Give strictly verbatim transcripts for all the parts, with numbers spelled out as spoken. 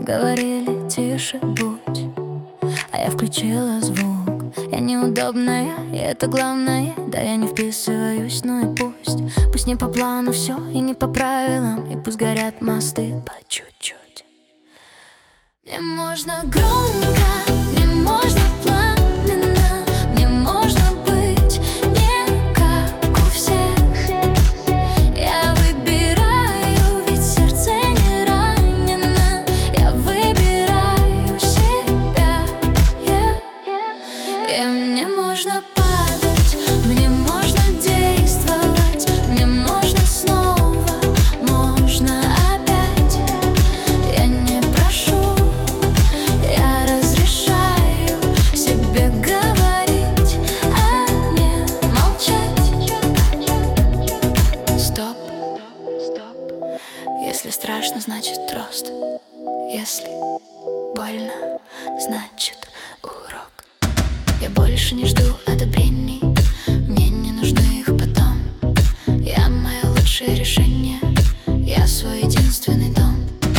говорили, тише будь, а я включила звук. Я неудобная, и это главное. Да, я не вписываюсь, ну и пусть. Пусть не по плану все и не по правилам, и пусть горят мосты по чуть-чуть. Мне можно громко, мне можно пламенно, мне можно быть не как у всех. Я выбираю, ведь сердце не ранено. Я выбираю себя. yeah. И мне можно падать, мне можно действовать, мне можно снова, можно опять. Я не прошу, я разрешаю себе говорить, а не молчать. Стоп, стоп. Если страшно, значит рост. Если больно, значит урок. Я больше не жду одобрений, мне не нужны их потом. Я мое лучшее решение, я свой единственный дом.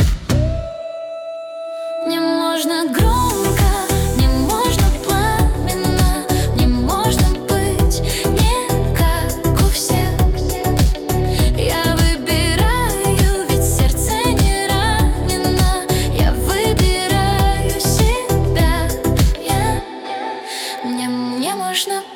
Мне можно громко, мне можно пламенно, мне можно быть не как у всех. Я выбираю, ведь сердце не ранено. Я выбираю себя. yeah. Мне, мне можно